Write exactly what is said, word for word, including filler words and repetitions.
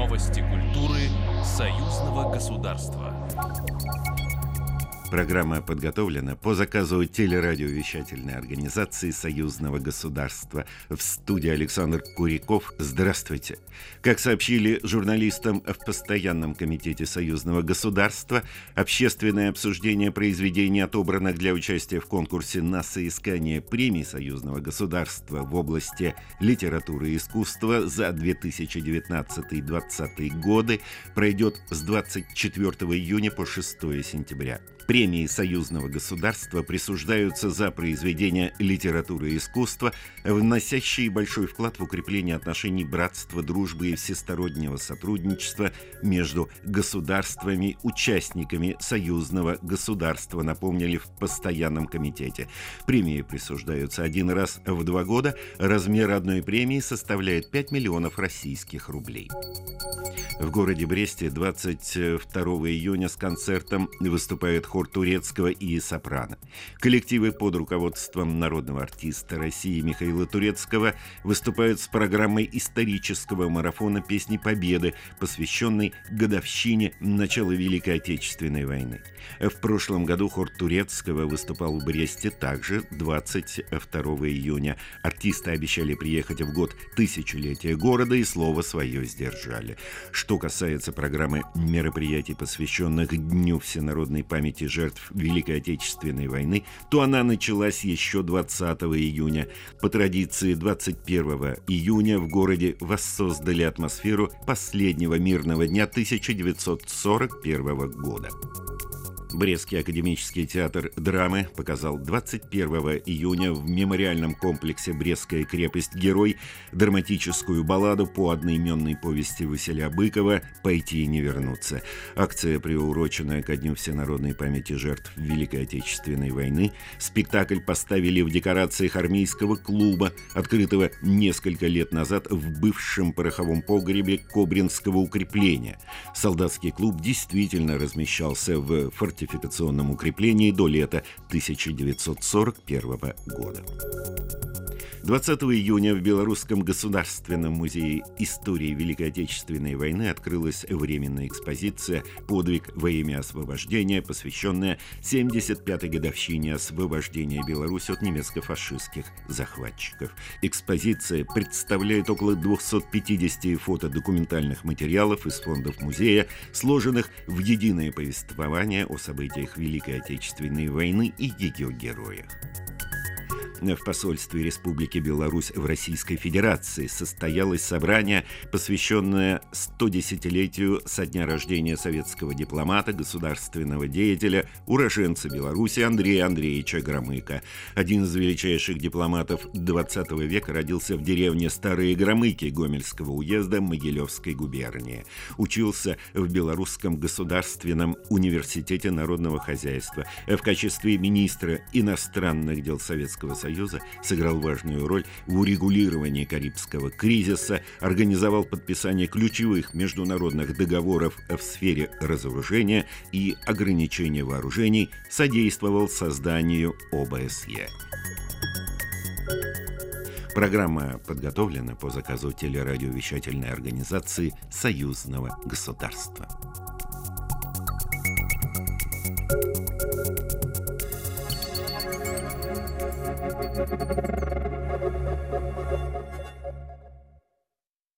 Новости культуры союзного государства. Программа подготовлена по заказу телерадиовещательной организации союзного государства. В студии Александр Куряков. Здравствуйте. Как сообщили журналистам в Постоянном комитете союзного государства, общественное обсуждение произведений, отобранных для участия в конкурсе на соискание премий союзного государства в области литературы и искусства за две тысячи девятнадцатый — две тысячи двадцатый годы, пройдет с двадцать четвёртого июня по шестого сентября. Премии союзного государства присуждаются за произведения литературы и искусства, вносящие большой вклад в укрепление отношений братства, дружбы и всестороннего сотрудничества между государствами-участниками союзного государства, напомнили в Постоянном комитете. Премии присуждаются один раз в два года. Размер одной премии составляет пять миллионов российских рублей. В городе Бресте двадцать второго июня с концертом выступает хор турецкого и сопрано. Коллективы под руководством народного артиста России Михаила Турецкого выступают с программой исторического марафона «Песни Победы», посвященной годовщине начала Великой Отечественной войны. В прошлом году хор Турецкого выступал в Бресте также двадцать второго июня. Артисты обещали приехать в год тысячелетия города и слово свое сдержали. Что касается программы мероприятий, посвященных Дню всенародной памяти жертв Великой Отечественной войны, то она началась еще двадцатого июня. По традиции, двадцать первого июня в городе воссоздали атмосферу последнего мирного дня тысяча девятьсот сорок первого года. Брестский академический театр драмы показал двадцать первого июня в мемориальном комплексе «Брестская крепость-герой» драматическую балладу по одноименной повести Василия Быкова «Пойти и не вернуться». Акция, приуроченная ко Дню всенародной памяти жертв Великой Отечественной войны. Спектакль поставили в декорациях армейского клуба, открытого несколько лет назад в бывшем пороховом погребе Кобринского укрепления. Солдатский клуб действительно размещался в фортификационном фортификационном укреплении до лета тысяча девятьсот сорок первого года. двадцатого июня в Белорусском государственном музее истории Великой Отечественной войны открылась временная экспозиция «Подвиг во имя освобождения», посвященная семьдесят пятой годовщине освобождения Беларуси от немецко-фашистских захватчиков. Экспозиция представляет около двухсот пятидесяти фотодокументальных материалов из фондов музея, сложенных в единое повествование о событиях Великой Отечественной войны и ее героях. В посольстве Республики Беларусь в Российской Федерации состоялось собрание, посвященное стодесятилетию со дня рождения советского дипломата, государственного деятеля, уроженца Беларуси Андрея Андреевича Громыка. Один из величайших дипломатов двадцатого века родился в деревне Старые Громыки Гомельского уезда Могилевской губернии. Учился в Белорусском государственном университете народного хозяйства. В качестве министра иностранных дел Советского Союза Союза сыграл важную роль в урегулировании Карибского кризиса, организовал подписание ключевых международных договоров в сфере разоружения и ограничения вооружений, содействовал созданию О Б С Е. Программа подготовлена по заказу телерадиовещательной организации союзного государства. Thank you.